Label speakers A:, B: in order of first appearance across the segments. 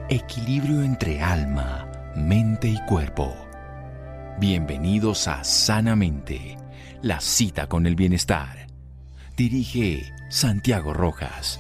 A: Equilibrio entre alma, mente y cuerpo. Bienvenidos a Sanamente, la cita con el bienestar. Dirige Santiago Rojas.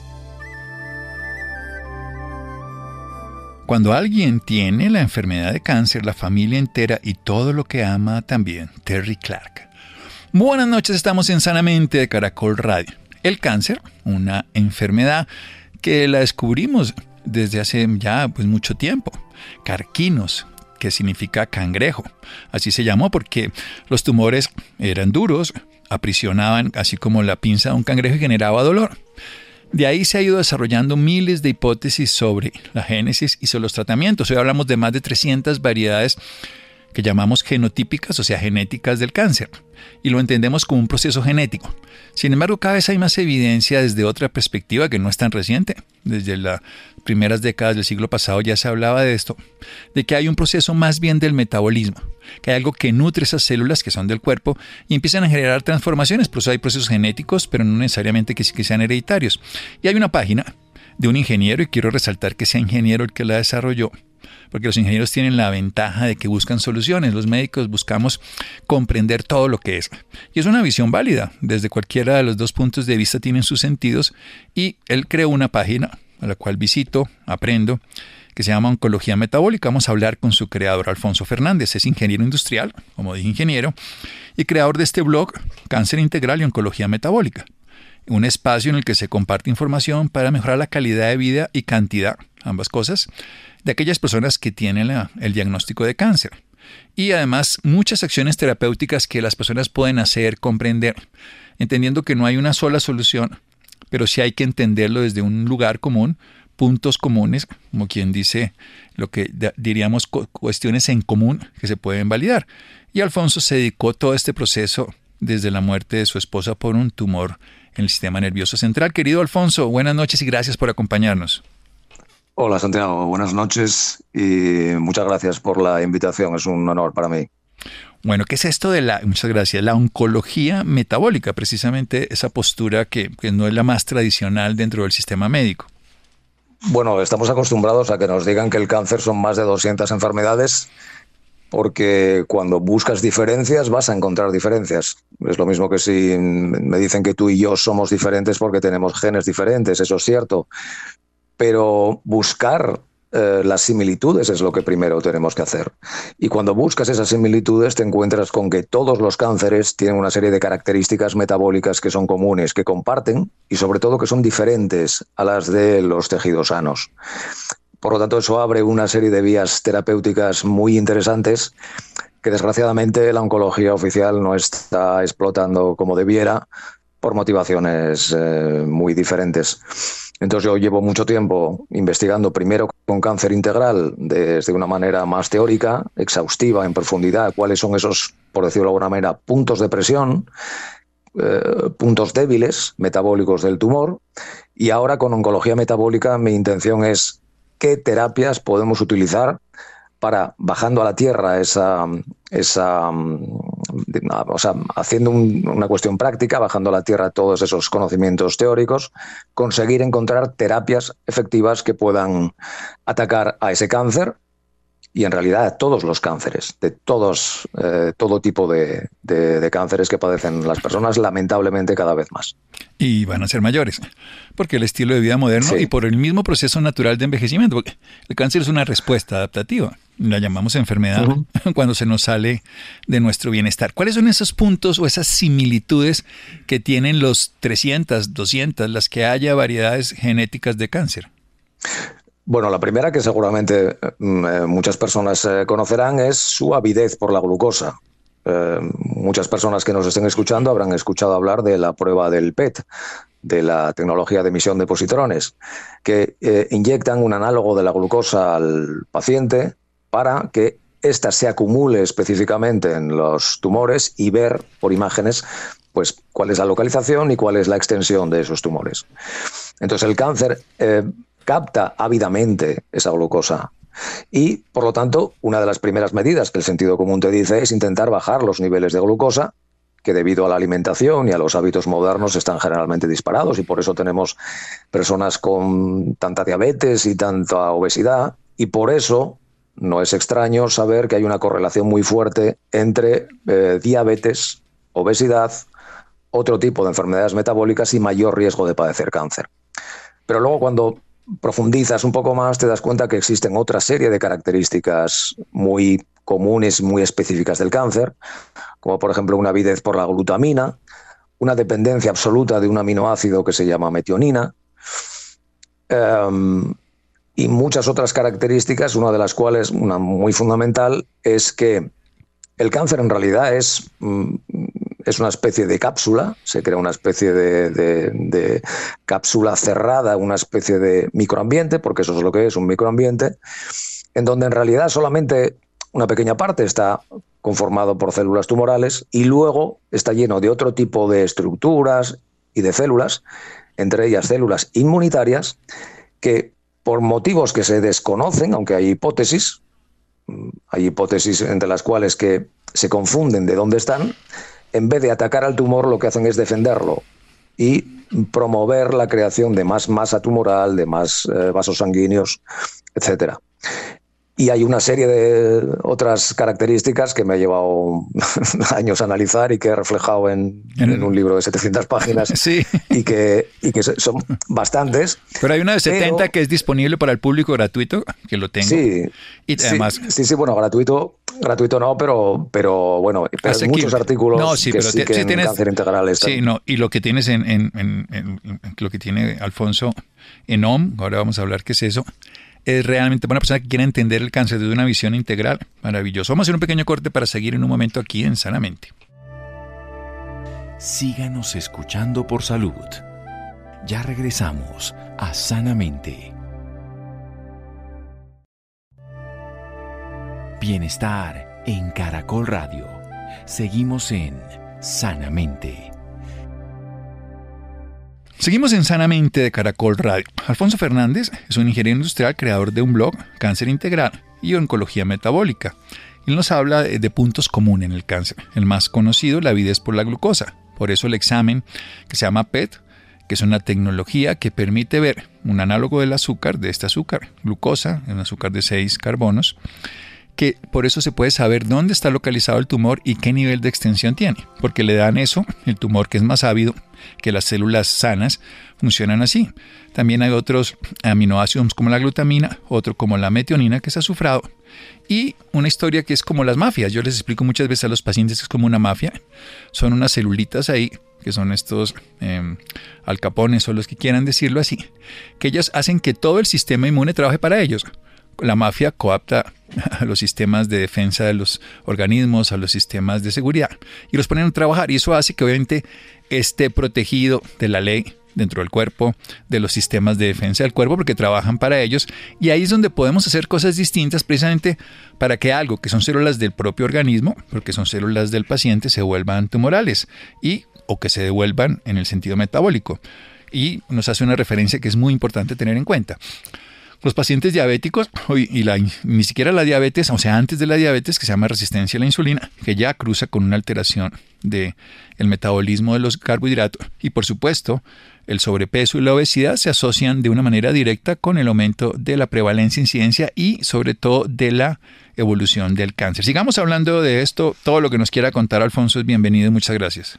B: Cuando alguien tiene la enfermedad de cáncer, la familia entera y todo lo que ama también. Terry Clark. Buenas noches, estamos en Sanamente de Caracol Radio. El cáncer, una enfermedad que la descubrimos desde hace ya mucho tiempo. Carquinos, que significa cangrejo. Así se llamó porque los tumores eran duros, aprisionaban así como la pinza de un cangrejo y generaba dolor. De ahí se ha ido desarrollando miles de hipótesis sobre la génesis y sobre los tratamientos. Hoy hablamos de más de 300 variedades que llamamos genotípicas, o sea, genéticas del cáncer, y lo entendemos como un proceso genético. Sin embargo, cada vez hay más evidencia desde otra perspectiva que no es tan reciente. Desde las primeras décadas del siglo pasado ya se hablaba de esto, de que hay un proceso más bien del metabolismo, que hay algo que nutre esas células que son del cuerpo y empiezan a generar transformaciones. Por eso hay procesos genéticos, pero no necesariamente que sean hereditarios. Y hay una página de un ingeniero, y quiero resaltar que sea ingeniero el que la desarrolló, porque los ingenieros tienen la ventaja de que buscan soluciones. Los médicos buscamos comprender todo lo que es. Y es una visión válida. Desde cualquiera de los dos puntos de vista tienen sus sentidos. Y él creó una página a la cual visito, aprendo, que se llama Oncología Metabólica. Vamos a hablar con su creador, Alfonso Fernández. Es ingeniero industrial, como dije, ingeniero, y creador de este blog, Cáncer Integral y Oncología Metabólica. Un espacio en el que se comparte información para mejorar la calidad de vida y cantidad, ambas cosas, de aquellas personas que tienen el diagnóstico de cáncer. Y además muchas acciones terapéuticas que las personas pueden hacer, comprender, entendiendo que no hay una sola solución, pero sí hay que entenderlo desde un lugar común, puntos comunes, como quien dice, lo que diríamos cuestiones en común que se pueden validar. Y Alfonso se dedicó todo este proceso desde la muerte de su esposa por un tumor en el sistema nervioso central. Querido Alfonso, buenas noches y gracias por acompañarnos.
C: Hola Santiago, buenas noches y muchas gracias por la invitación, es un honor para mí.
B: Bueno, ¿qué es esto de muchas gracias, la oncología metabólica? Precisamente esa postura que no es la más tradicional dentro del sistema médico.
C: Bueno, estamos acostumbrados a que nos digan que el cáncer son más de 200 enfermedades, porque cuando buscas diferencias vas a encontrar diferencias. Es lo mismo que si me dicen que tú y yo somos diferentes porque tenemos genes diferentes, eso es cierto. Pero buscar las similitudes es lo que primero tenemos que hacer. Y cuando buscas esas similitudes te encuentras con que todos los cánceres tienen una serie de características metabólicas que son comunes, que comparten y sobre todo que son diferentes a las de los tejidos sanos. Por lo tanto, eso abre una serie de vías terapéuticas muy interesantes que desgraciadamente la oncología oficial no está explotando como debiera por motivaciones muy diferentes. Entonces yo llevo mucho tiempo investigando primero con cáncer integral desde una manera más teórica, exhaustiva, en profundidad, cuáles son esos, por decirlo de alguna manera, puntos de presión, puntos débiles metabólicos del tumor. Y ahora con oncología metabólica mi intención es qué terapias podemos utilizar para, bajando a la tierra haciendo una cuestión práctica, bajando a la tierra todos esos conocimientos teóricos, conseguir encontrar terapias efectivas que puedan atacar a ese cáncer y en realidad a todos los cánceres, de todo tipo de cánceres que padecen las personas, lamentablemente cada vez más.
B: Y van a ser mayores, porque el estilo de vida moderno y por el mismo proceso natural de envejecimiento, porque el cáncer es una respuesta adaptativa, la llamamos enfermedad cuando se nos sale de nuestro bienestar. ¿Cuáles son esos puntos o esas similitudes que tienen los 300, 200, las que haya variedades genéticas de cáncer?
C: Bueno, la primera que seguramente muchas personas conocerán es su avidez por la glucosa. Muchas personas que nos estén escuchando habrán escuchado hablar de la prueba del PET, de la tecnología de emisión de positrones, que inyectan un análogo de la glucosa al paciente para que ésta se acumule específicamente en los tumores y ver por imágenes pues cuál es la localización y cuál es la extensión de esos tumores. Entonces el cáncer capta ávidamente esa glucosa y, por lo tanto, una de las primeras medidas que el sentido común te dice es intentar bajar los niveles de glucosa, que debido a la alimentación y a los hábitos modernos están generalmente disparados y por eso tenemos personas con tanta diabetes y tanta obesidad Y por eso no es extraño saber que hay una correlación muy fuerte entre diabetes, obesidad, otro tipo de enfermedades metabólicas y mayor riesgo de padecer cáncer. Pero luego cuando profundizas un poco más te das cuenta que existen otra serie de características muy comunes, muy específicas del cáncer, como por ejemplo una avidez por la glutamina, una dependencia absoluta de un aminoácido que se llama metionina, y muchas otras características, una de las cuales, una muy fundamental, es que el cáncer en realidad es una especie de cápsula, se crea una especie de cápsula cerrada, una especie de microambiente, porque eso es lo que es, un microambiente, en donde en realidad solamente una pequeña parte está conformado por células tumorales y luego está lleno de otro tipo de estructuras y de células, entre ellas células inmunitarias, que por motivos que se desconocen, aunque hay hipótesis entre las cuales que se confunden de dónde están, en vez de atacar al tumor lo que hacen es defenderlo y promover la creación de más masa tumoral, de más vasos sanguíneos, etcétera. Y hay una serie de otras características que me ha llevado años a analizar y que he reflejado en un libro de 700 páginas.
B: Sí.
C: y que son bastantes.
B: Pero hay una de 70 que es disponible para el público gratuito, que lo tengo.
C: Sí.
B: Y además,
C: sí, bueno, gratuito no, pero bueno, pero hay muchos artículos que en Cáncer Integral están.
B: Sí, no, y lo que tienes en lo que tiene Alfonso en OM, ahora vamos a hablar qué es eso, es realmente para una persona que quiere entender el cáncer desde una visión integral. Maravilloso. Vamos a hacer un pequeño corte para seguir en un momento aquí en Sanamente.
A: Síganos escuchando por salud. Ya regresamos a Sanamente. Bienestar en Caracol Radio. Seguimos en Sanamente.
B: Seguimos en Sanamente de Caracol Radio. Alfonso Fernández es un ingeniero industrial, creador de un blog, Cáncer Integral y Oncología Metabólica. Él nos habla de puntos comunes en el cáncer. El más conocido, la avidez por la glucosa. Por eso el examen que se llama PET, que es una tecnología que permite ver un análogo del azúcar, de este azúcar, glucosa, un azúcar de 6 carbonos, que por eso se puede saber dónde está localizado el tumor y qué nivel de extensión tiene, porque le dan eso, el tumor que es más ávido que las células sanas, funcionan así. También hay otros aminoácidos como la glutamina, otro como la metionina que es azufrado, y una historia que es como las mafias. Yo les explico muchas veces a los pacientes que es como una mafia, son unas celulitas ahí, que son estos alcapones o los que quieran decirlo así, que ellas hacen que todo el sistema inmune trabaje para ellos. La mafia coapta a los sistemas de defensa de los organismos, a los sistemas de seguridad, y los ponen a trabajar, y eso hace que obviamente esté protegido de la ley dentro del cuerpo, de los sistemas de defensa del cuerpo, porque trabajan para ellos, y ahí es donde podemos hacer cosas distintas precisamente para que algo que son células del propio organismo, porque son células del paciente, se vuelvan tumorales o que se devuelvan en el sentido metabólico. Y nos hace una referencia que es muy importante tener en cuenta. Los pacientes diabéticos, ni siquiera la diabetes, o sea, antes de la diabetes, que se llama resistencia a la insulina, que ya cruza con una alteración del metabolismo de los carbohidratos. Y por supuesto, el sobrepeso y la obesidad se asocian de una manera directa con el aumento de la prevalencia, incidencia y sobre todo de la evolución del cáncer. Sigamos hablando de esto. Todo lo que nos quiera contar Alfonso es bienvenido. Muchas gracias.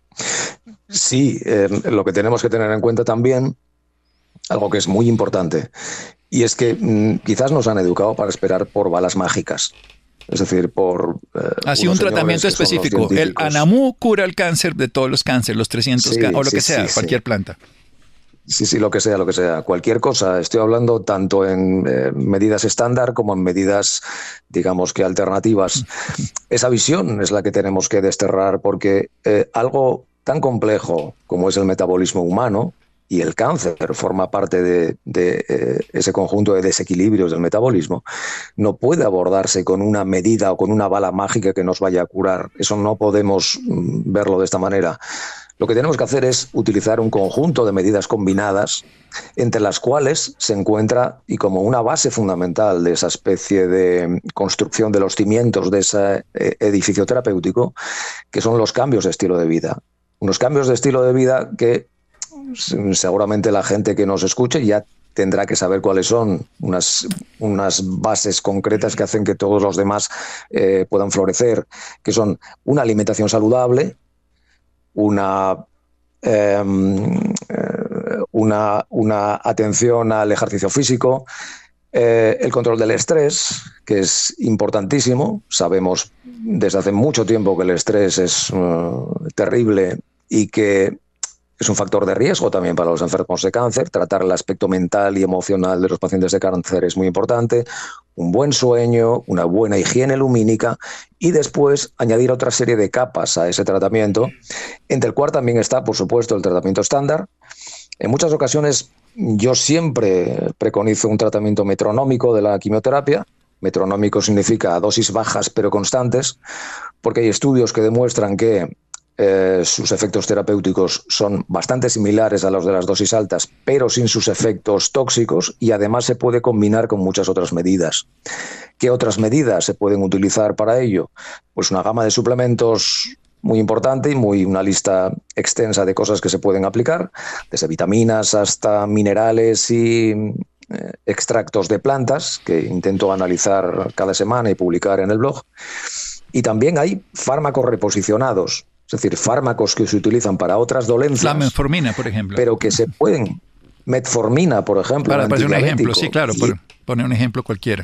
C: Sí, lo que tenemos que tener en cuenta también, algo que es muy importante, y es que quizás nos han educado para esperar por balas mágicas. Es decir, por...
B: Así un tratamiento específico. El Anamú cura el cáncer de todos los cánceres, los 300 o lo que sea, cualquier planta.
C: Sí, lo que sea. Cualquier cosa. Estoy hablando tanto en medidas estándar como en medidas, digamos que alternativas. Esa visión es la que tenemos que desterrar, porque algo tan complejo como es el metabolismo humano, y el cáncer forma parte de ese conjunto de desequilibrios del metabolismo, no puede abordarse con una medida o con una bala mágica que nos vaya a curar. Eso no podemos verlo de esta manera. Lo que tenemos que hacer es utilizar un conjunto de medidas combinadas, entre las cuales se encuentra, y como una base fundamental de esa especie de construcción de los cimientos de ese edificio terapéutico, que son los cambios de estilo de vida. Unos cambios de estilo de vida que seguramente la gente que nos escuche ya tendrá que saber cuáles son unas bases concretas que hacen que todos los demás puedan florecer, que son una alimentación saludable, una atención al ejercicio físico, el control del estrés, que es importantísimo. Sabemos desde hace mucho tiempo que el estrés es terrible y que es un factor de riesgo también para los enfermos de cáncer. Tratar el aspecto mental y emocional de los pacientes de cáncer es muy importante. Un buen sueño, una buena higiene lumínica y después añadir otra serie de capas a ese tratamiento, entre el cual también está, por supuesto, el tratamiento estándar. En muchas ocasiones yo siempre preconizo un tratamiento metronómico de la quimioterapia. Metronómico significa dosis bajas pero constantes, porque hay estudios que demuestran que sus efectos terapéuticos son bastante similares a los de las dosis altas, pero sin sus efectos tóxicos, y además se puede combinar con muchas otras medidas. ¿Qué otras medidas se pueden utilizar para ello? Pues una gama de suplementos muy importante y una lista extensa de cosas que se pueden aplicar, desde vitaminas hasta minerales y extractos de plantas, que intento analizar cada semana y publicar en el blog. Y también hay fármacos reposicionados, es decir, fármacos que se utilizan para otras dolencias. La
B: metformina, por ejemplo.
C: Pero que se pueden... Metformina, por ejemplo.
B: Para poner un ejemplo, sí, claro, por poner un ejemplo cualquiera.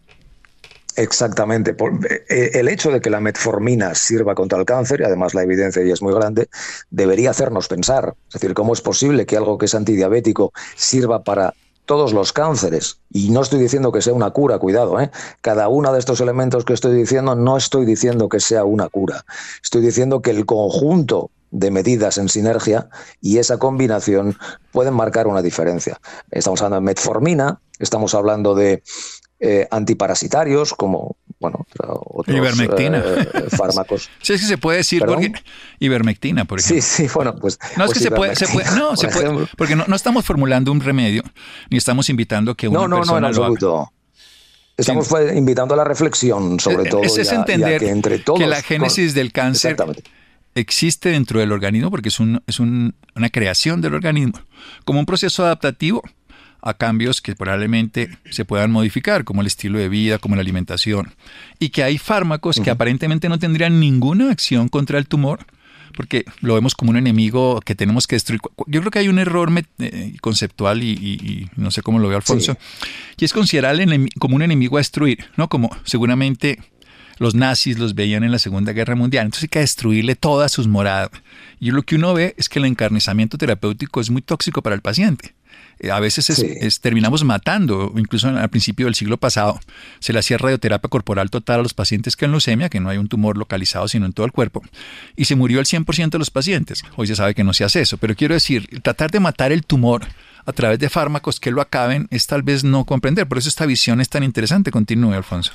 C: Exactamente. El hecho de que la metformina sirva contra el cáncer, y además la evidencia ya es muy grande, debería hacernos pensar. Es decir, ¿cómo es posible que algo que es antidiabético sirva para todos los cánceres? Y no estoy diciendo que sea una cura, cuidado, ¿eh? Cada uno de estos elementos que estoy diciendo, no estoy diciendo que sea una cura. Estoy diciendo que el conjunto de medidas en sinergia y esa combinación pueden marcar una diferencia. Estamos hablando de metformina, estamos hablando de antiparasitarios como otros
B: ivermectina.
C: Fármacos.
B: Sí, es que se puede decir porque ivermectina, por ejemplo.
C: Sí, bueno, pues
B: no es
C: pues
B: que se puede, porque no estamos formulando un remedio ni estamos invitando que una persona
C: en absoluto.
B: lo haga.
C: Estamos invitando a la reflexión, sobre todo.
B: Es entender
C: que entre todos
B: que la génesis del cáncer existe dentro del organismo porque es una creación del organismo como un proceso adaptativo a cambios que probablemente se puedan modificar, como el estilo de vida, como la alimentación, y que hay fármacos que aparentemente no tendrían ninguna acción contra el tumor, porque lo vemos como un enemigo que tenemos que destruir. Yo creo que hay un error conceptual y no sé cómo lo ve Alfonso, y es considerar como un enemigo a destruir, ¿no? Como seguramente los nazis los veían en la Segunda Guerra Mundial, entonces hay que destruirle todas sus moradas. Y lo que uno ve es que el encarnizamiento terapéutico es muy tóxico para el paciente. A veces terminamos matando, incluso al principio del siglo pasado se le hacía radioterapia corporal total a los pacientes con leucemia, que no hay un tumor localizado sino en todo el cuerpo, y se murió el 100% de los pacientes. Hoy se sabe que no se hace eso, pero quiero decir, tratar de matar el tumor a través de fármacos que lo acaben es tal vez no comprender, por eso esta visión es tan interesante. Continúe, Alfonso.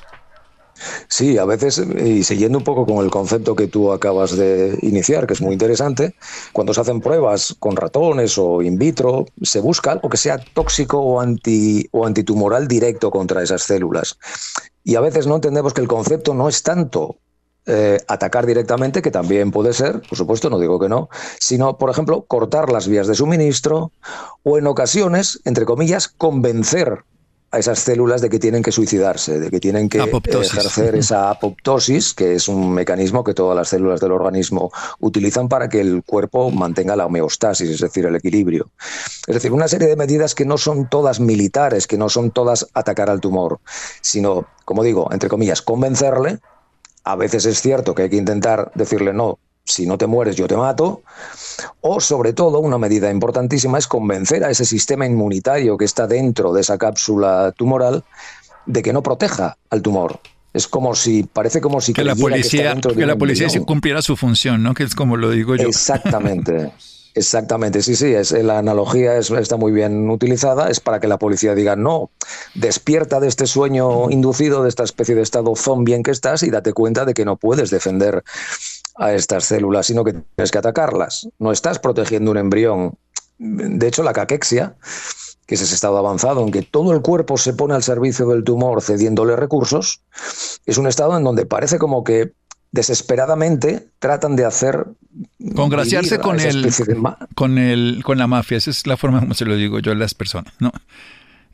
C: Sí, a veces, y siguiendo un poco con el concepto que tú acabas de iniciar, que es muy interesante, cuando se hacen pruebas con ratones o in vitro, se busca algo que sea tóxico o antitumoral directo contra esas células. Y a veces no entendemos que el concepto no es tanto atacar directamente, que también puede ser, por supuesto, no digo que no, sino, por ejemplo, cortar las vías de suministro o, en ocasiones, entre comillas, convencer a esas células de que tienen que suicidarse, de que tienen que ejercer esa apoptosis, que es un mecanismo que todas las células del organismo utilizan para que el cuerpo mantenga la homeostasis, es decir, el equilibrio. Es decir, una serie de medidas que no son todas militares, que no son todas atacar al tumor, sino, como digo, entre comillas, convencerle. A veces es cierto que hay que intentar decirle no, si no te mueres yo te mato, o sobre todo una medida importantísima es convencer a ese sistema inmunitario que está dentro de esa cápsula tumoral de que no proteja al tumor. Es como si, parece como si
B: que la policía cumpliera su función, ¿no? Que es como lo digo yo.
C: Exactamente. Exactamente, sí, la analogía está muy bien utilizada, es para que la policía diga no, despierta de este sueño inducido, de esta especie de estado zombie en que estás y date cuenta de que no puedes defender a estas células, sino que tienes que atacarlas. No estás protegiendo un embrión. De hecho, la caquexia, que es ese estado avanzado en que todo el cuerpo se pone al servicio del tumor cediéndole recursos, es un estado en donde parece como que desesperadamente tratan de hacer
B: congraciarse con la mafia. Esa es la forma como se lo digo yo a las personas, ¿no?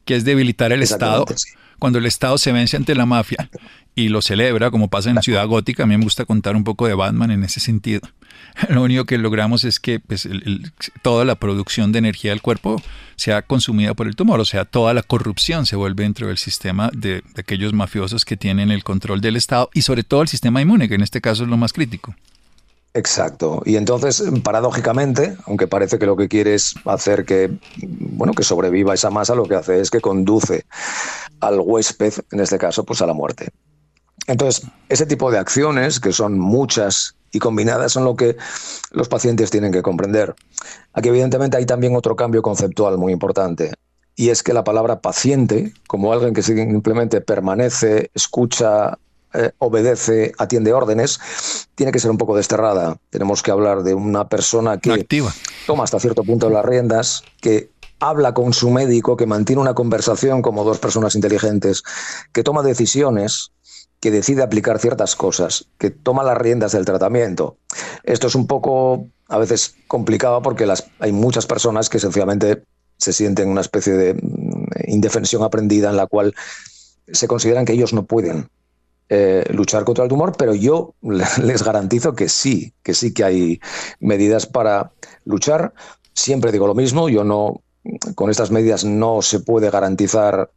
B: que es debilitar el Estado.
C: Sí.
B: Cuando el Estado se vence ante la mafia y lo celebra, como pasa en Ciudad Gótica. A mí me gusta contar un poco de Batman en ese sentido. Lo único que logramos es que pues, toda la producción de energía del cuerpo sea consumida por el tumor, o sea, toda la corrupción se vuelve dentro del sistema de aquellos mafiosos que tienen el control del Estado y sobre todo el sistema inmune, que en este caso es lo más crítico.
C: Exacto. Y entonces, paradójicamente, aunque parece que lo que quiere es hacer que sobreviva esa masa, lo que hace es que conduce al huésped, en este caso, pues a la muerte. Entonces, ese tipo de acciones, que son muchas y combinadas, son lo que los pacientes tienen que comprender. Aquí, evidentemente, hay también otro cambio conceptual muy importante, y es que la palabra paciente, como alguien que simplemente permanece, escucha, obedece, atiende órdenes, tiene que ser un poco desterrada. Tenemos que hablar de una persona que
B: activa,
C: toma hasta cierto punto las riendas, que habla con su médico, que mantiene una conversación como dos personas inteligentes, que toma decisiones, que decide aplicar ciertas cosas, que toma las riendas del tratamiento. Esto es un poco, a veces, complicado porque hay muchas personas que sencillamente se sienten una especie de indefensión aprendida en la cual se consideran que ellos no pueden luchar contra el tumor, pero yo les garantizo que sí que hay medidas para luchar. Siempre digo lo mismo, con estas medidas no se puede garantizar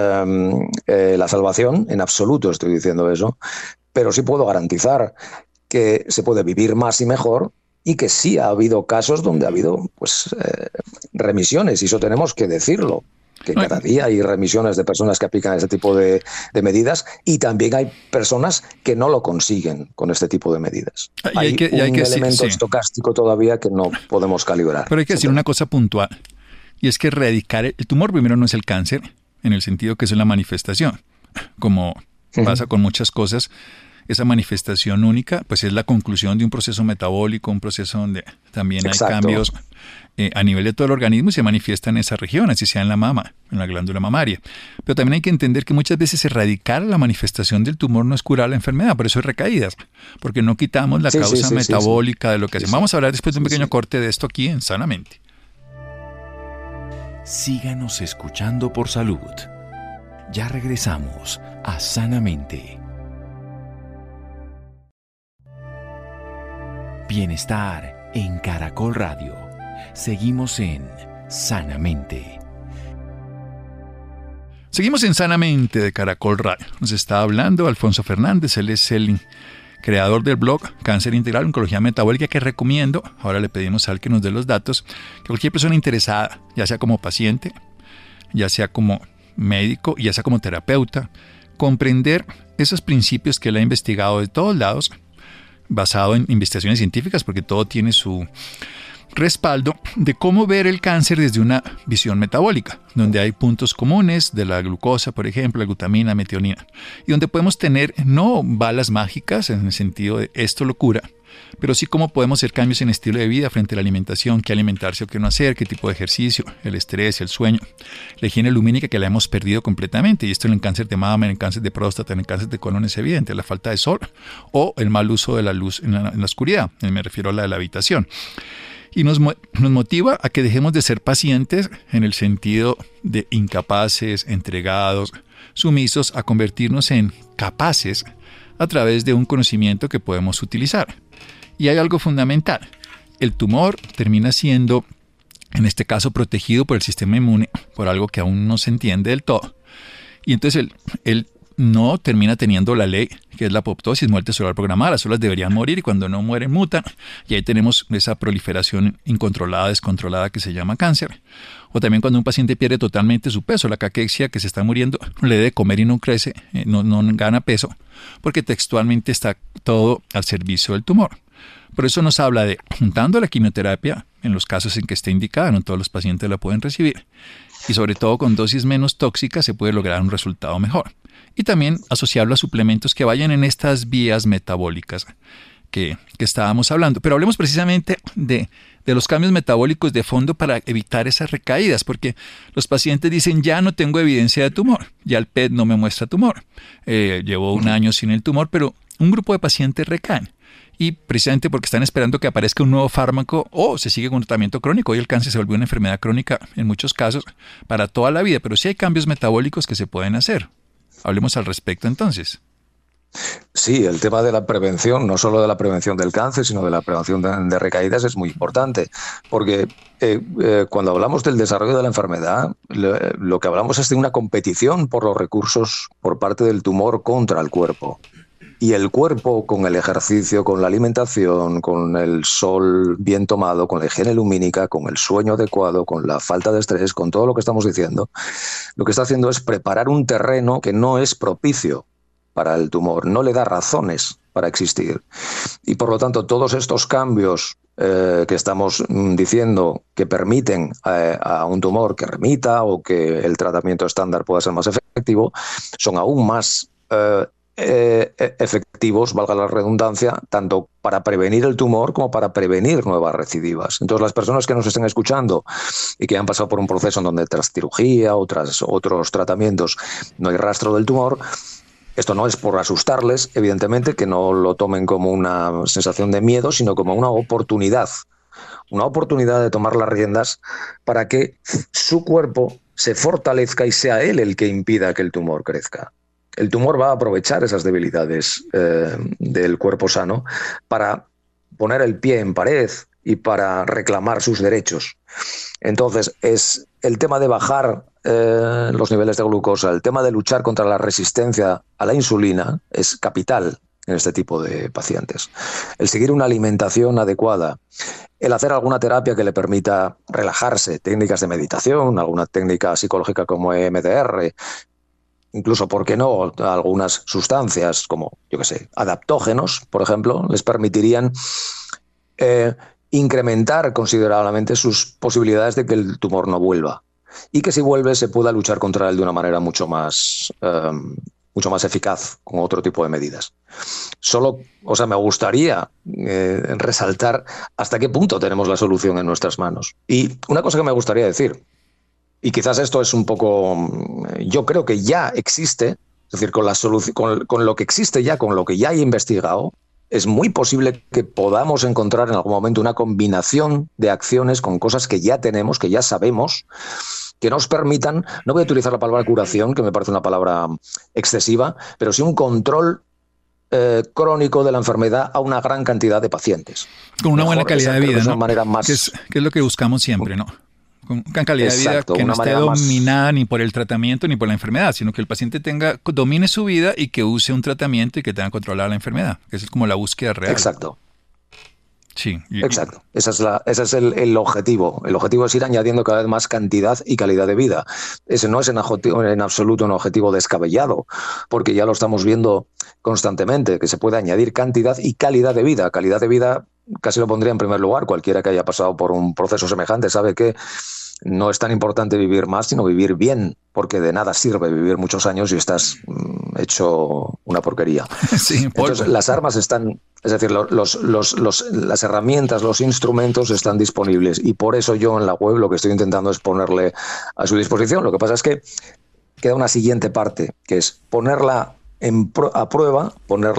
C: la salvación, en absoluto estoy diciendo eso, pero sí puedo garantizar que se puede vivir más y mejor, y que sí ha habido casos donde ha habido remisiones, y eso tenemos que decirlo, que cada día hay remisiones de personas que aplican este tipo de medidas, y también hay personas que no lo consiguen con este tipo de medidas. Hay un elemento estocástico todavía que no podemos calibrar.
B: Pero hay que decir una cosa puntual, y es que erradicar el tumor primero no es el cáncer, en el sentido que es la manifestación. Como pasa con muchas cosas, esa manifestación única pues es la conclusión de un proceso metabólico, un proceso donde también hay cambios a nivel de todo el organismo y se manifiesta en esa región, así sea en la mama, en la glándula mamaria. Pero también hay que entender que muchas veces erradicar la manifestación del tumor no es curar la enfermedad, por eso hay recaídas, porque no quitamos la causa metabólica de lo que hacemos. Vamos a hablar después de un pequeño corte de esto aquí en Sanamente.
A: Síganos escuchando por salud. Ya regresamos a Sanamente. Bienestar en Caracol Radio. Seguimos en Sanamente.
B: Seguimos en Sanamente de Caracol Radio. Nos está hablando Alfonso Fernández, él es el creador del blog Cáncer Integral, Oncología Metabólica, que recomiendo. Ahora le pedimos al que nos dé los datos, que cualquier persona interesada, ya sea como paciente, ya sea como médico, ya sea como terapeuta, comprender esos principios que él ha investigado de todos lados, basado en investigaciones científicas, porque todo tiene su respaldo, de cómo ver el cáncer desde una visión metabólica, donde hay puntos comunes de la glucosa, por ejemplo, la glutamina, metionina, y donde podemos tener no balas mágicas en el sentido de esto lo cura, pero sí cómo podemos hacer cambios en estilo de vida frente a la alimentación, qué alimentarse o qué no hacer, qué tipo de ejercicio, el estrés, el sueño, la higiene lumínica que la hemos perdido completamente, y esto en el cáncer de mama, en el cáncer de próstata, en el cáncer de colon es evidente, la falta de sol o el mal uso de la luz en la oscuridad, me refiero a la de la habitación. Y nos motiva a que dejemos de ser pacientes en el sentido de incapaces, entregados, sumisos, a convertirnos en capaces a través de un conocimiento que podemos utilizar. Y hay algo fundamental. El tumor termina siendo, en este caso, protegido por el sistema inmune, por algo que aún no se entiende del todo. Y entonces él no termina teniendo la ley, que es la apoptosis, muerte celular programada. Las células deberían morir y cuando no mueren mutan. Y ahí tenemos esa proliferación incontrolada, descontrolada que se llama cáncer. O también cuando un paciente pierde totalmente su peso, la caquexia, que se está muriendo, le debe comer y no crece, no gana peso, porque textualmente está todo al servicio del tumor. Por eso nos habla de, juntando la quimioterapia, en los casos en que esté indicada, no todos los pacientes la pueden recibir, y sobre todo con dosis menos tóxicas se puede lograr un resultado mejor. Y también asociarlo a suplementos que vayan en estas vías metabólicas que estábamos hablando. Pero hablemos precisamente de los cambios metabólicos de fondo para evitar esas recaídas, porque los pacientes dicen, ya no tengo evidencia de tumor, ya el PET no me muestra tumor, llevo un año sin el tumor, pero un grupo de pacientes recaen. y precisamente porque están esperando que aparezca un nuevo fármaco o se sigue con un tratamiento crónico. Hoy el cáncer se volvió una enfermedad crónica en muchos casos para toda la vida, pero sí hay cambios metabólicos que se pueden hacer. Hablemos al respecto entonces.
C: Sí, el tema de la prevención, no solo de la prevención del cáncer, sino de la prevención de recaídas es muy importante, porque cuando hablamos del desarrollo de la enfermedad, lo que hablamos es de una competición por los recursos por parte del tumor contra el cuerpo. Y el cuerpo, con el ejercicio, con la alimentación, con el sol bien tomado, con la higiene lumínica, con el sueño adecuado, con la falta de estrés, con todo lo que estamos diciendo, lo que está haciendo es preparar un terreno que no es propicio para el tumor, no le da razones para existir. Y por lo tanto, todos estos cambios que estamos diciendo que permiten a un tumor que remita o que el tratamiento estándar pueda ser más efectivo, son aún más efectivos, valga la redundancia, tanto para prevenir el tumor como para prevenir nuevas recidivas. Entonces, las personas que nos estén escuchando y que han pasado por un proceso en donde tras cirugía o tras otros tratamientos no hay rastro del tumor, esto no es por asustarles, evidentemente, que no lo tomen como una sensación de miedo, sino como una oportunidad de tomar las riendas para que su cuerpo se fortalezca y sea él el que impida que el tumor crezca. El tumor va a aprovechar esas debilidades del cuerpo sano para poner el pie en pared y para reclamar sus derechos. Entonces, es el tema de bajar los niveles de glucosa, el tema de luchar contra la resistencia a la insulina es capital en este tipo de pacientes. El seguir una alimentación adecuada, el hacer alguna terapia que le permita relajarse, técnicas de meditación, alguna técnica psicológica como EMDR, incluso, ¿por qué no?, algunas sustancias como, adaptógenos, por ejemplo, les permitirían incrementar considerablemente sus posibilidades de que el tumor no vuelva. Y que si vuelve se pueda luchar contra él de una manera mucho más eficaz con otro tipo de medidas. Me gustaría resaltar hasta qué punto tenemos la solución en nuestras manos. Y una cosa que me gustaría decir, y quizás esto es un poco, yo creo que ya existe, es decir, con lo que existe ya, con lo que ya hay investigado, es muy posible que podamos encontrar en algún momento una combinación de acciones con cosas que ya tenemos, que ya sabemos, que nos permitan, no voy a utilizar la palabra curación, que me parece una palabra excesiva, pero sí un control crónico de la enfermedad a una gran cantidad de pacientes.
B: Con una buena calidad de vida, ¿no?
C: Más...
B: que es lo que buscamos siempre, ¿no? Con una calidad de vida que no esté dominada ni por el tratamiento ni por la enfermedad, sino que el paciente domine su vida y que use un tratamiento y que tenga controlada la enfermedad. Esa es como la búsqueda real.
C: Exacto.
B: Sí.
C: Exacto. Ese es el objetivo. El objetivo es ir añadiendo cada vez más cantidad y calidad de vida. Ese no es en absoluto un objetivo descabellado, porque ya lo estamos viendo constantemente, que se puede añadir cantidad y calidad de vida. Calidad de vida casi lo pondría en primer lugar. Cualquiera que haya pasado por un proceso semejante sabe que no es tan importante vivir más, sino vivir bien, porque de nada sirve vivir muchos años y estás hecho una porquería.
B: Sí,
C: entonces, las armas están, es decir, las herramientas, los instrumentos están disponibles, y por eso yo en la web lo que estoy intentando es ponerle a su disposición. Lo que pasa es que queda una siguiente parte, que es ponerla a prueba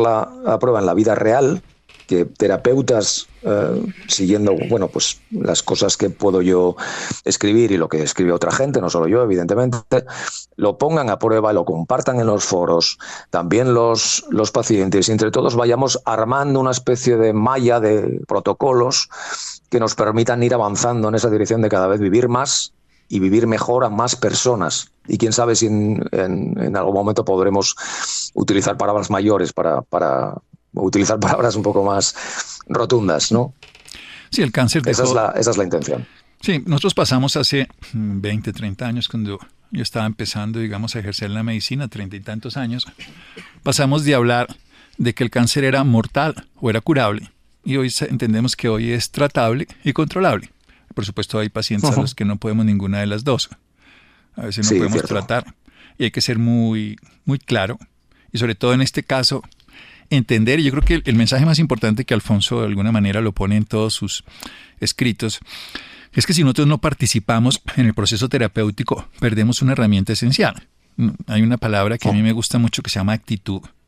C: en la vida real, que terapeutas, siguiendo las cosas que puedo yo escribir y lo que escribe otra gente, no solo yo, evidentemente, lo pongan a prueba, lo compartan en los foros, también los pacientes, y entre todos vayamos armando una especie de malla de protocolos que nos permitan ir avanzando en esa dirección de cada vez vivir más y vivir mejor a más personas. Y quién sabe si en algún momento podremos utilizar palabras mayores para utilizar palabras un poco más rotundas, ¿no?
B: Sí, el cáncer dejó...
C: Esa es la intención.
B: Sí, nosotros pasamos hace 20, 30 años, cuando yo estaba empezando, a ejercer la medicina, 30 y tantos años, pasamos de hablar de que el cáncer era mortal o era curable, y hoy entendemos que hoy es tratable y controlable. Por supuesto, hay pacientes a los que no podemos ninguna de las dos. A veces no podemos tratar, y hay que ser muy, muy claro, y sobre todo en este caso, entender, y yo creo que el mensaje más importante que Alfonso de alguna manera lo pone en todos sus escritos, es que si nosotros no participamos en el proceso terapéutico, perdemos una herramienta esencial. Hay una palabra que a mí me gusta mucho que se llama actitud.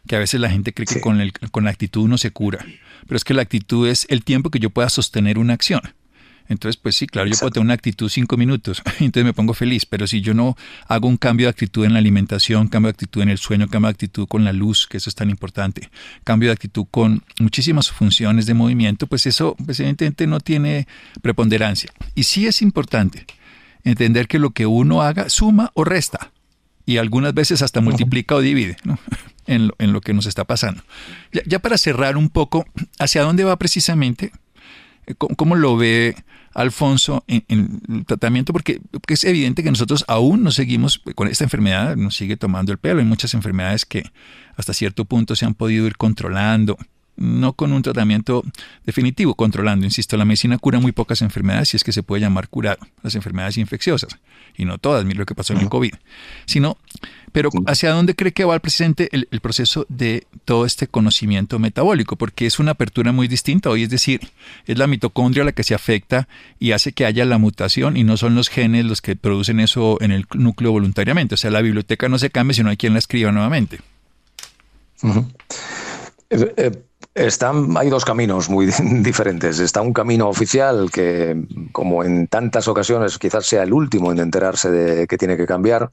B: que a veces la gente cree que con la actitud uno se cura, pero es que la actitud es el tiempo que yo pueda sostener una acción. Entonces, pues sí, claro, yo puedo tener una actitud 5 minutos, entonces me pongo feliz, pero si yo no hago un cambio de actitud en la alimentación, cambio de actitud en el sueño, cambio de actitud con la luz, que eso es tan importante, cambio de actitud con muchísimas funciones de movimiento, pues eso pues evidentemente no tiene preponderancia. Y sí es importante entender que lo que uno haga suma o resta, y algunas veces hasta multiplica o divide, ¿no? en lo que nos está pasando. Ya para cerrar un poco, ¿hacia dónde va precisamente? ¿Cómo lo ve Alfonso en el tratamiento? Porque es evidente que nosotros aún nos seguimos con esta enfermedad, nos sigue tomando el pelo. Hay muchas enfermedades que hasta cierto punto se han podido ir controlando, no con un tratamiento definitivo, controlando. Insisto, la medicina cura muy pocas enfermedades, si es que se puede llamar curar las enfermedades infecciosas, y no todas, mira lo que pasó en el COVID, pero ¿hacia dónde cree que va precisamente el proceso de todo este conocimiento metabólico? Porque es una apertura muy distinta hoy, es decir, es la mitocondria la que se afecta y hace que haya la mutación, y no son los genes los que producen eso en el núcleo voluntariamente. O sea, la biblioteca no se cambia, sino hay quien la escriba nuevamente.
C: Hay dos caminos muy diferentes. Está un camino oficial que, como en tantas ocasiones, quizás sea el último en enterarse de que tiene que cambiar.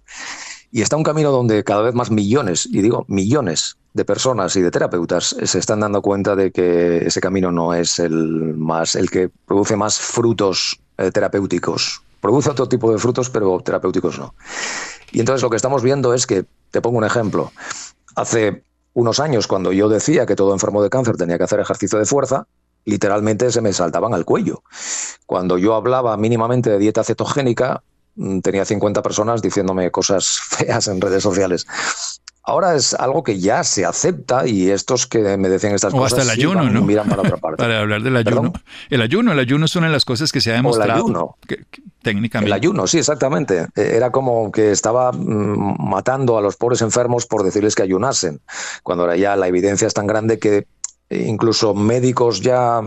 C: Y está un camino donde cada vez más millones, y digo millones, de personas y de terapeutas se están dando cuenta de que ese camino no es el que produce más frutos terapéuticos. Produce otro tipo de frutos, pero terapéuticos no. Y entonces lo que estamos viendo es que, te pongo un ejemplo, hace unos años, cuando yo decía que todo enfermo de cáncer tenía que hacer ejercicio de fuerza, literalmente se me saltaban al cuello. Cuando yo hablaba mínimamente de dieta cetogénica, tenía 50 personas diciéndome cosas feas en redes sociales. Ahora es algo que ya se acepta, y estos que me decían estas cosas
B: hasta el ayuno, ¿no?
C: Miran para otra parte.
B: Para hablar del ayuno. El ayuno es una de las cosas que se ha demostrado.
C: El ayuno.
B: Técnicamente.
C: El ayuno, sí, exactamente. Era como que estaba matando a los pobres enfermos por decirles que ayunasen, cuando ahora ya la evidencia es tan grande que incluso médicos ya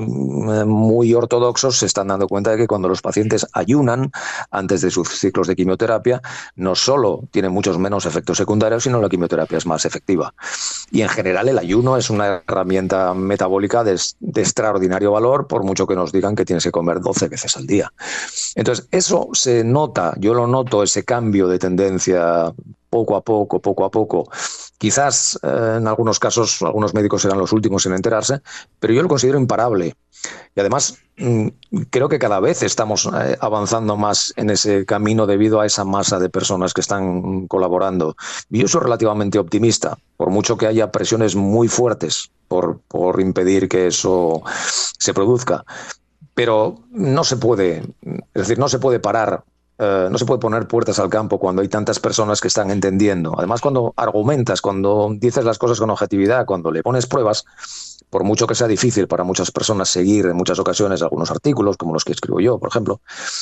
C: muy ortodoxos se están dando cuenta de que cuando los pacientes ayunan antes de sus ciclos de quimioterapia, no solo tiene muchos menos efectos secundarios, sino la quimioterapia es más efectiva. Y en general el ayuno es una herramienta metabólica de extraordinario valor, por mucho que nos digan que tienes que comer 12 veces al día. Entonces eso se nota, yo lo noto, ese cambio de tendencia poco a poco. Quizás en algunos casos algunos médicos serán los últimos en enterarse, pero yo lo considero imparable. Y además creo que cada vez estamos avanzando más en ese camino debido a esa masa de personas que están colaborando. Y yo soy relativamente optimista, por mucho que haya presiones muy fuertes por impedir que eso se produzca. Pero no se puede, es decir, no se puede parar. No se puede poner puertas al campo cuando hay tantas personas que están entendiendo. Además, cuando argumentas, cuando dices las cosas con objetividad, cuando le pones pruebas, por mucho que sea difícil para muchas personas seguir en muchas ocasiones algunos artículos, como los que escribo yo, por ejemplo,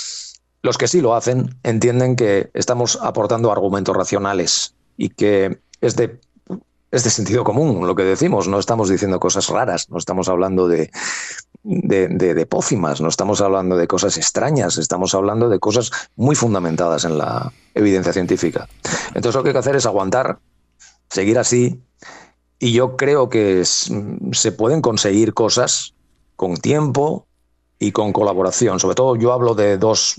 C: los que sí lo hacen entienden que estamos aportando argumentos racionales y que es de sentido común lo que decimos. No estamos diciendo cosas raras, no estamos hablando de pócimas, no estamos hablando de cosas extrañas, estamos hablando de cosas muy fundamentadas en la evidencia científica. Entonces lo que hay que hacer es aguantar, seguir así, y yo creo que se pueden conseguir cosas con tiempo y con colaboración. Sobre todo yo hablo de dos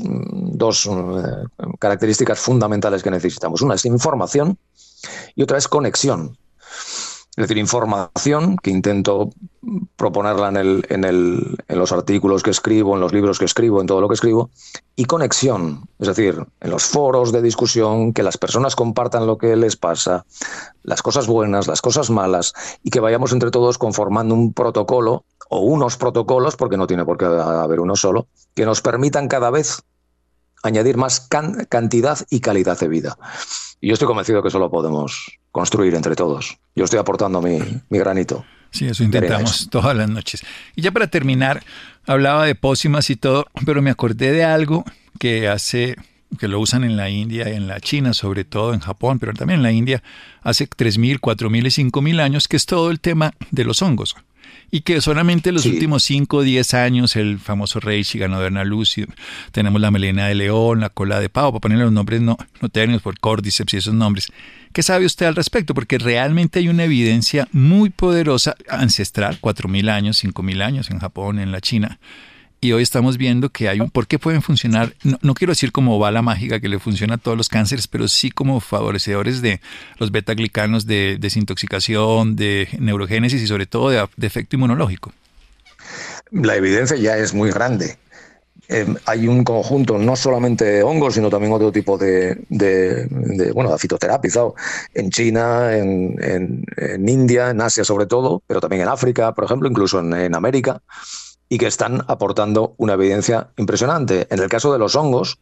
C: características fundamentales que necesitamos. Una es información y otra es conexión. Es decir, información, que intento proponerla en los artículos que escribo, en los libros que escribo, en todo lo que escribo, y conexión, es decir, en los foros de discusión, que las personas compartan lo que les pasa, las cosas buenas, las cosas malas, y que vayamos entre todos conformando un protocolo, o unos protocolos, porque no tiene por qué haber uno solo, que nos permitan cada vez añadir más cantidad y calidad de vida. Y yo estoy convencido que eso lo podemos construir entre todos. Yo estoy aportando mi granito.
B: Sí, eso intentamos todas las noches. Y ya para terminar, hablaba de pócimas y todo, pero me acordé de algo que lo usan en la India y en la China, sobre todo en Japón, pero también en la India, hace 3.000, 4.000 y 5.000 años, que es todo el tema de los hongos. y que solamente en los
C: Sí.
B: últimos 5 o 10 años el famoso Reishi, ganador de Lucy, tenemos la melena de león, la cola de pavo, para ponerle los nombres no técnicos por Cordyceps y esos nombres. ¿Qué sabe usted al respecto? Porque realmente hay una evidencia muy poderosa, ancestral, 4.000 años, 5.000 años en Japón, en la China. Y hoy estamos viendo que hay por qué pueden funcionar, no quiero decir como bala mágica que le funciona a todos los cánceres, pero sí como favorecedores de los beta-glicanos, de desintoxicación, de neurogénesis y sobre todo de efecto inmunológico.
C: La evidencia ya es muy grande. Hay un conjunto, no solamente hongos, sino también otro tipo de fitoterapia, en China, en India, en Asia sobre todo, pero también en África, por ejemplo, incluso en América, y que están aportando una evidencia impresionante. En el caso de los hongos,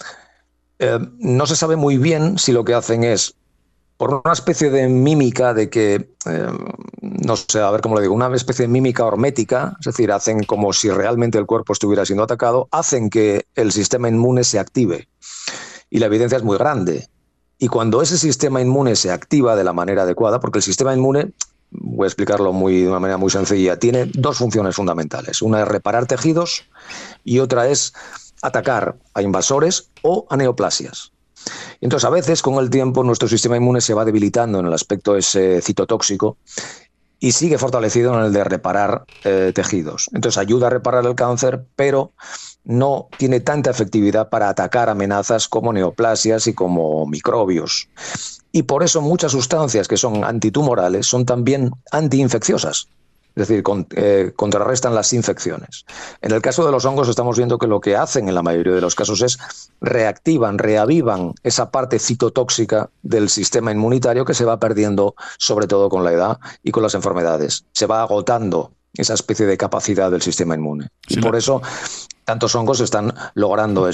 C: no se sabe muy bien si lo que hacen es, por una especie de mímica de que, no sé, a ver cómo le digo, una especie de mímica hormética, es decir, hacen como si realmente el cuerpo estuviera siendo atacado, hacen que el sistema inmune se active. Y la evidencia es muy grande. Y cuando ese sistema inmune se activa de la manera adecuada, porque el sistema inmune, voy a explicarlo de una manera muy sencilla, tiene dos funciones fundamentales. Una es reparar tejidos y otra es atacar a invasores o a neoplasias. Entonces, a veces, con el tiempo, nuestro sistema inmune se va debilitando en el aspecto ese citotóxico y sigue fortalecido en el de reparar tejidos. Entonces, ayuda a reparar el cáncer, pero no tiene tanta efectividad para atacar amenazas como neoplasias y como microbios. Y por eso muchas sustancias que son antitumorales son también antiinfecciosas. Es decir, contrarrestan las infecciones. En el caso de los hongos estamos viendo que lo que hacen en la mayoría de los casos es reavivan esa parte citotóxica del sistema inmunitario que se va perdiendo, sobre todo con la edad y con las enfermedades. Se va agotando esa especie de capacidad del sistema inmune. Sí, y por eso tantos hongos están logrando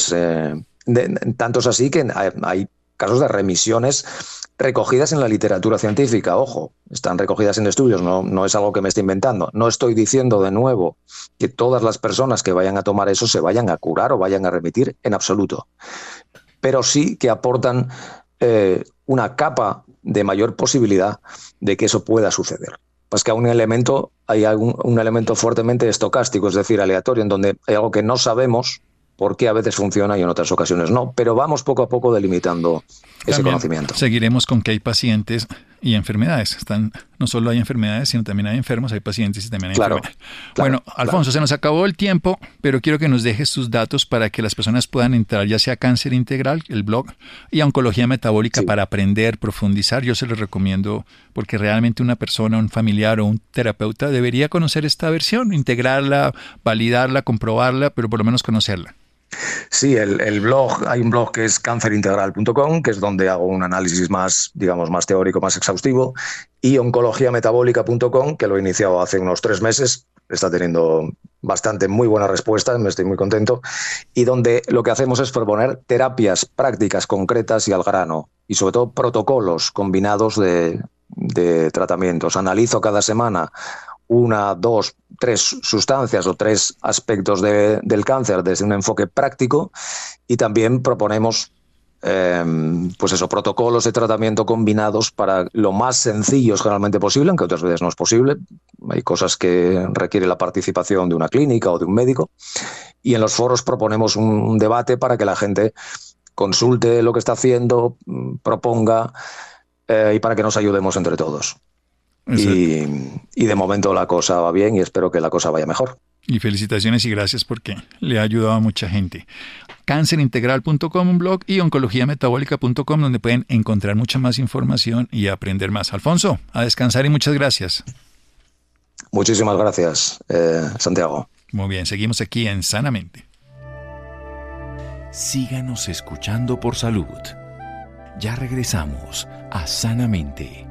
C: tantos así que hay casos de remisiones recogidas en la literatura científica. Ojo, están recogidas en estudios, no es algo que me esté inventando. No estoy diciendo de nuevo que todas las personas que vayan a tomar eso se vayan a curar o vayan a remitir en absoluto. Pero sí que aportan una capa de mayor posibilidad de que eso pueda suceder. Pues que hay un elemento fuertemente estocástico, es decir, aleatorio, en donde hay algo que no sabemos por qué a veces funciona y en otras ocasiones no, pero vamos poco a poco delimitando ese conocimiento.
B: Seguiremos con que hay pacientes y enfermedades. No solo hay enfermedades, sino también hay enfermos, hay pacientes y también hay enfermedades. Bueno, Alfonso, se nos acabó el tiempo, pero quiero que nos dejes tus datos para que las personas puedan entrar, ya sea Cáncer Integral, el blog, y a Oncología Metabólica para aprender, profundizar. Yo se los recomiendo porque realmente una persona, un familiar o un terapeuta debería conocer esta versión, integrarla, validarla, comprobarla, pero por lo menos conocerla.
C: Sí, el blog, hay un blog que es cancerintegral.com, que es donde hago un análisis más, digamos, más teórico, más exhaustivo, y oncologiametabólica.com, que lo he iniciado hace unos 3 meses, está teniendo muy buena respuesta, me estoy muy contento, y donde lo que hacemos es proponer terapias prácticas, concretas y al grano, y sobre todo protocolos combinados de tratamientos. Analizo cada semana 1, 2, 3 sustancias o 3 aspectos del cáncer desde un enfoque práctico y también proponemos protocolos de tratamiento combinados para lo más sencillos generalmente posible, aunque otras veces no es posible. Hay cosas que requieren la participación de una clínica o de un médico y en los foros proponemos un debate para que la gente consulte lo que está haciendo, proponga y para que nos ayudemos entre todos. Y de momento la cosa va bien y espero que la cosa vaya mejor.
B: Y felicitaciones y gracias porque le ha ayudado a mucha gente. Cancerintegral.com, un blog, y oncologiametabólica.com, donde pueden encontrar mucha más información y aprender más. Alfonso, a descansar y muchas gracias.
C: Muchísimas gracias, Santiago.
B: Muy bien, seguimos aquí en Sanamente.
A: Síganos escuchando por salud. Ya regresamos a Sanamente.